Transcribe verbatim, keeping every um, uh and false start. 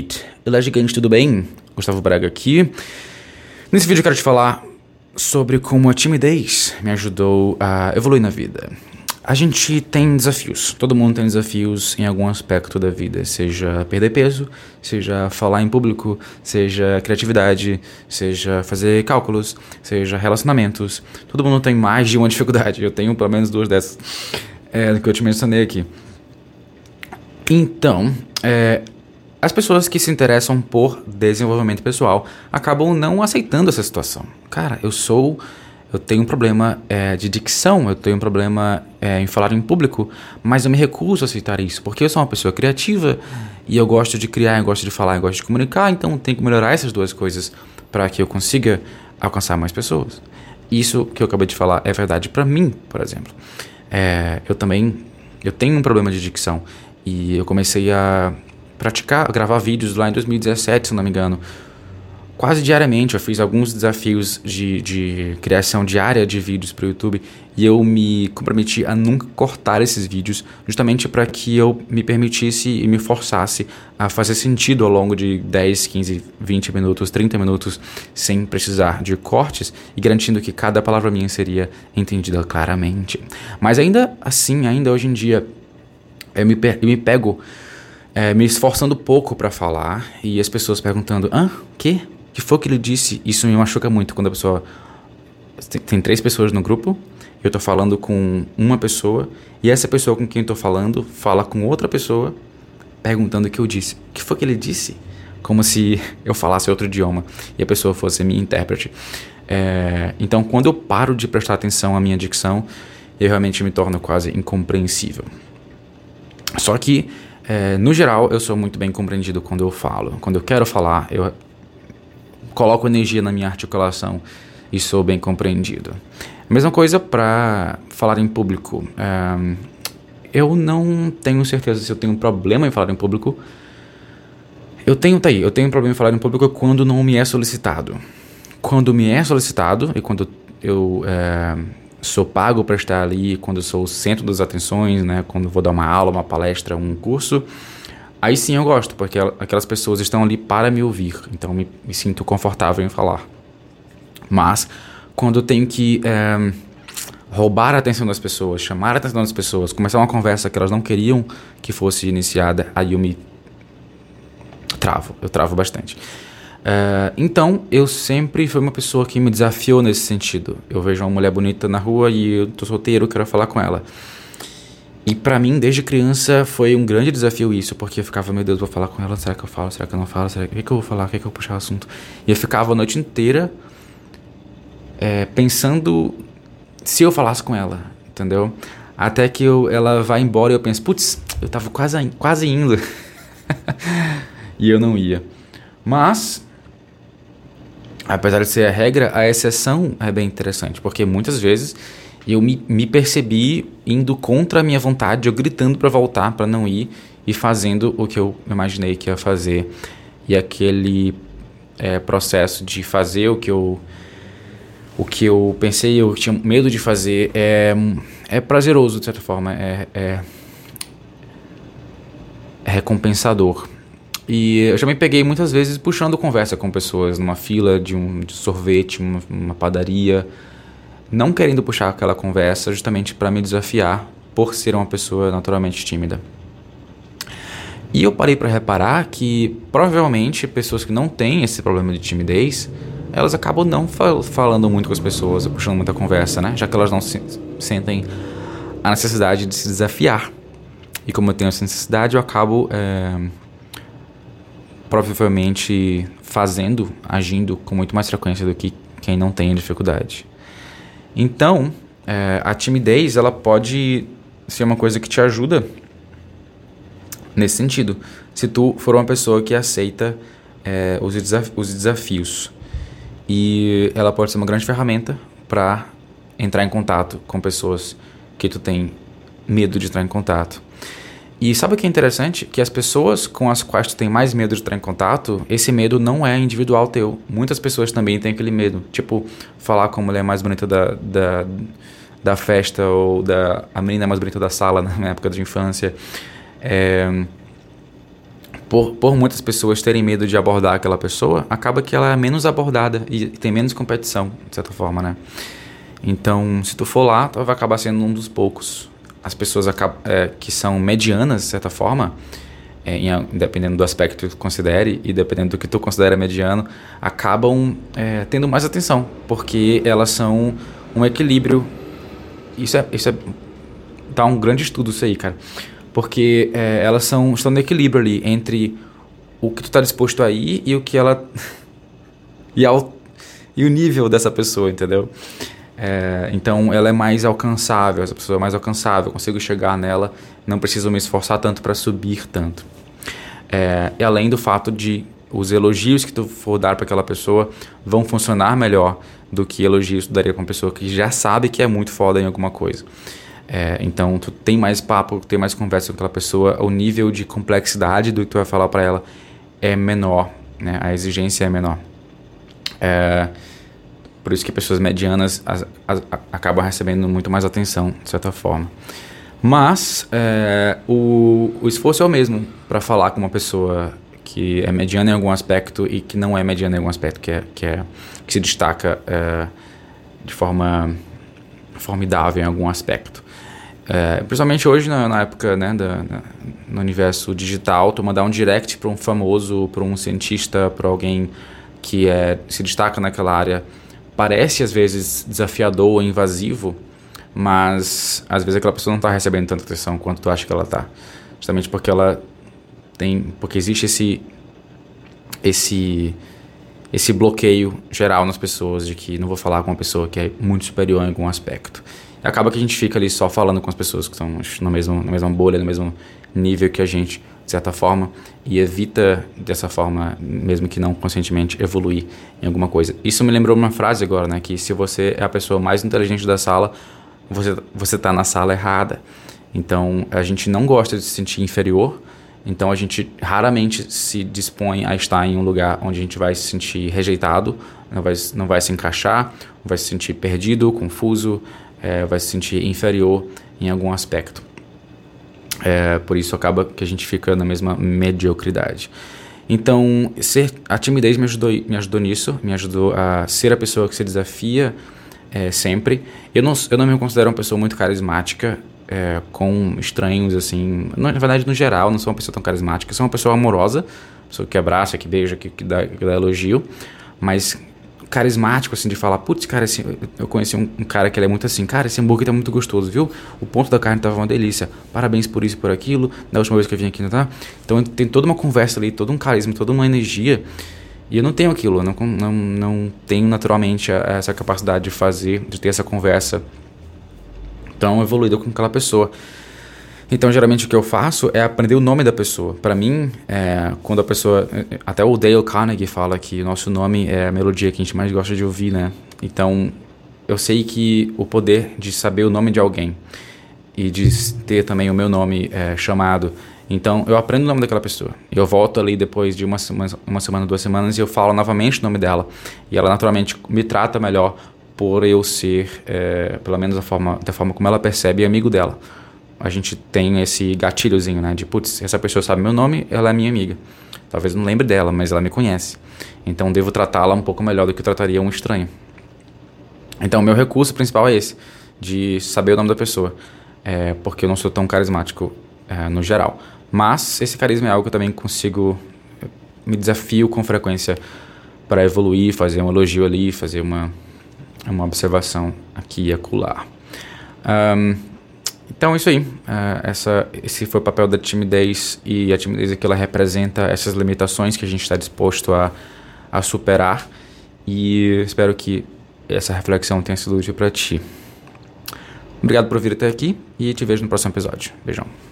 Gigante. Olá, Gigante, tudo bem? Gustavo Braga aqui. Nesse vídeo eu quero te falar sobre como a timidez me ajudou a evoluir na vida. A gente tem desafios, todo mundo tem desafios em algum aspecto da vida, seja perder peso, seja falar em público, seja criatividade, seja fazer cálculos, seja relacionamentos. Todo mundo tem mais de uma dificuldade, eu tenho pelo menos duas dessas, é, que eu te mencionei aqui. Então, é, as pessoas que se interessam por desenvolvimento pessoal acabam não aceitando essa situação. Cara, eu sou... Eu tenho um problema é, de dicção, eu tenho um problema é, em falar em público, mas eu me recuso a aceitar isso, porque eu sou uma pessoa criativa e eu gosto de criar, eu gosto de falar, eu gosto de comunicar, então tenho que melhorar essas duas coisas para que eu consiga alcançar mais pessoas. Isso que eu acabei de falar é verdade para mim, por exemplo. É, eu também eu tenho um problema de dicção e eu comecei a praticar, a gravar vídeos lá em dois mil e dezessete, se não me engano. Quase diariamente eu fiz alguns desafios de, de criação diária de vídeos para o YouTube e eu me comprometi a nunca cortar esses vídeos, justamente para que eu me permitisse e me forçasse a fazer sentido ao longo de dez, quinze, vinte minutos, trinta minutos, sem precisar de cortes e garantindo que cada palavra minha seria entendida claramente. Mas ainda assim, ainda hoje em dia, eu me, eu me pego é, me esforçando pouco para falar e as pessoas perguntando, hã? Quê? O que foi que ele disse? Isso me machuca muito quando a pessoa... Tem, tem três pessoas no grupo, eu tô falando com uma pessoa, e essa pessoa com quem eu tô falando fala com outra pessoa, perguntando o que eu disse. O que foi que ele disse? Como se eu falasse outro idioma, e a pessoa fosse minha intérprete. É, então, quando eu paro de prestar atenção à minha dicção, eu realmente me torno quase incompreensível. Só que, é, no geral, eu sou muito bem compreendido quando eu falo. Quando eu quero falar, eu... coloco energia na minha articulação e sou bem compreendido. Mesma coisa para falar em público. Um, eu não tenho certeza se eu tenho um problema em falar em público. Eu tenho, tá aí, eu tenho um problema em falar em público quando não me é solicitado. Quando me é solicitado e quando eu é, sou pago para estar ali, quando eu sou o centro das atenções, né, quando vou dar uma aula, uma palestra, um curso... Aí sim eu gosto, porque aquelas pessoas estão ali para me ouvir, então me, me sinto confortável em falar. Mas, quando eu tenho que é, roubar a atenção das pessoas, chamar a atenção das pessoas, começar uma conversa que elas não queriam que fosse iniciada, aí eu me travo, eu travo bastante. É, então, eu sempre fui uma pessoa que me desafiou nesse sentido. Eu vejo uma mulher bonita na rua e eu tô solteiro, quero falar com ela. E pra mim, desde criança, foi um grande desafio isso, porque eu ficava, meu Deus, vou falar com ela, será que eu falo, será que eu não falo, será que, o que, que eu vou falar, o que, que eu vou puxar o assunto? E eu ficava a noite inteira é, pensando se eu falasse com ela, entendeu? Até que eu, ela vai embora e eu penso, putz, eu tava quase, quase indo. E eu não ia. Mas, apesar de ser a regra, a exceção é bem interessante, porque muitas vezes... eu me, me percebi indo contra a minha vontade, eu gritando para voltar, para não ir, e fazendo o que eu imaginei que ia fazer. E aquele é, processo de fazer o que eu, o que eu pensei, eu tinha medo de fazer, é, é prazeroso, de certa forma, é, é, é recompensador. E eu já me peguei muitas vezes puxando conversa com pessoas numa fila de um de sorvete, uma, uma padaria, não querendo puxar aquela conversa justamente para me desafiar por ser uma pessoa naturalmente tímida. E eu parei para reparar que provavelmente pessoas que não têm esse problema de timidez, elas acabam não fal- falando muito com as pessoas, puxando muita conversa, né? Já que elas não se- sentem a necessidade de se desafiar. E como eu tenho essa necessidade, eu acabo é, provavelmente fazendo, agindo com muito mais frequência do que quem não tem dificuldade. Então, é, a timidez, ela pode ser uma coisa que te ajuda nesse sentido. Se tu for uma pessoa que aceita é, os, desaf- os desafios. E ela pode ser uma grande ferramenta para entrar em contato com pessoas que tu tem medo de entrar em contato. E sabe o que é interessante? Que as pessoas com as quais tu tem mais medo de entrar em contato, esse medo não é individual teu. Muitas pessoas também têm aquele medo. Tipo, falar com a mulher mais bonita da, da, da festa ou da, a menina mais bonita da sala na minha época de infância. É, por, por muitas pessoas terem medo de abordar aquela pessoa, acaba que ela é menos abordada e tem menos competição, de certa forma, né? Então, se tu for lá, tu vai acabar sendo um dos poucos. As pessoas acabam, é, que são medianas, de certa forma, é, em, dependendo do aspecto que tu considere e dependendo do que tu considera mediano, acabam é, tendo mais atenção, porque elas são um equilíbrio. Isso é, isso é dá um grande estudo isso aí, cara. Porque é, elas são, estão no equilíbrio ali entre o que tu tá disposto a ir e o que ela... e, ao, e o nível dessa pessoa, entendeu? É, então ela é mais alcançável, essa pessoa é mais alcançável, eu consigo chegar nela, não preciso me esforçar tanto para subir tanto. É, e além do fato de os elogios que tu for dar para aquela pessoa vão funcionar melhor do que elogios que tu daria para uma pessoa que já sabe que é muito foda em alguma coisa. É, então tu tem mais papo, tem mais conversa com aquela pessoa, o nível de complexidade do que tu vai falar para ela é menor, né? A exigência é menor. É, por isso que pessoas medianas as, as, a, acabam recebendo muito mais atenção, de certa forma. Mas é, o, o esforço é o mesmo para falar com uma pessoa que é mediana em algum aspecto e que não é mediana em algum aspecto, que, é, que, é, que se destaca é, de forma formidável em algum aspecto. É, principalmente hoje, na, na época, né, da, na, no universo digital, tu mandar um direct para um famoso, para um cientista, para alguém que é, se destaca naquela área, parece às vezes desafiador ou invasivo, mas às vezes aquela pessoa não está recebendo tanta atenção quanto tu acha que ela está, justamente porque ela tem, porque existe esse esse esse bloqueio geral nas pessoas de que não vou falar com uma pessoa que é muito superior em algum aspecto. E acaba que a gente fica ali só falando com as pessoas que estão na mesma, na mesma bolha, no mesmo nível que a gente, de certa forma, e evita dessa forma, mesmo que não conscientemente, evoluir em alguma coisa. Isso me lembrou uma frase agora, né, que se você é a pessoa mais inteligente da sala, você você está na sala errada. Então a gente não gosta de se sentir inferior, então a gente raramente se dispõe a estar em um lugar onde a gente vai se sentir rejeitado, não vai, não vai se encaixar, vai se sentir perdido, confuso, é, vai se sentir inferior em algum aspecto. É, por isso acaba que a gente fica na mesma mediocridade. Então ser, a timidez me ajudou, me ajudou nisso, me ajudou a ser a pessoa que se desafia é, sempre. Eu não, eu não me considero uma pessoa muito carismática, É, com estranhos, assim, na verdade, no geral, não sou uma pessoa tão carismática, sou uma pessoa amorosa, pessoa que abraça, que beija, que, que, dá, que dá elogio, mas carismático, assim, de falar, putz, cara, esse, eu conheci um, um cara que ele é muito assim, cara, esse hambúrguer tá muito gostoso, viu? O ponto da carne tava uma delícia, parabéns por isso e por aquilo, da última vez que eu vim aqui, não tá? Então tem toda uma conversa ali, todo um carisma, toda uma energia, e eu não tenho aquilo, eu não, não, não tenho naturalmente a, essa capacidade de fazer, de ter essa conversa tão evoluída com aquela pessoa. Então, geralmente, o que eu faço é aprender o nome da pessoa. Para mim, é, quando a pessoa... Até o Dale Carnegie fala que o nosso nome é a melodia que a gente mais gosta de ouvir, né? Então, eu sei que o poder de saber o nome de alguém e de ter também o meu nome é, chamado... Então, eu aprendo o nome daquela pessoa. Eu volto ali depois de uma semana, uma semana, duas semanas, e eu falo novamente o nome dela. E ela, naturalmente, me trata melhor por eu ser, é, pelo menos da forma, da forma como ela percebe, amigo dela. A gente tem esse gatilhozinho, né? De, putz, essa pessoa sabe meu nome, ela é minha amiga. Talvez não lembre dela, mas ela me conhece. Então, devo tratá-la um pouco melhor do que eu trataria um estranho. Então, o meu recurso principal é esse, de saber o nome da pessoa. É, porque eu não sou tão carismático é, no geral. Mas, esse carisma é algo que eu também consigo... Me desafio com frequência para evoluir, fazer um elogio ali, fazer uma... uma observação aqui e acolá. Um, então, isso aí. Uh, essa, esse foi o papel da timidez, e a timidez aqui ela representa essas limitações que a gente está disposto a, a superar, e espero que essa reflexão tenha sido útil para ti. Obrigado por vir até aqui e te vejo no próximo episódio. Beijão.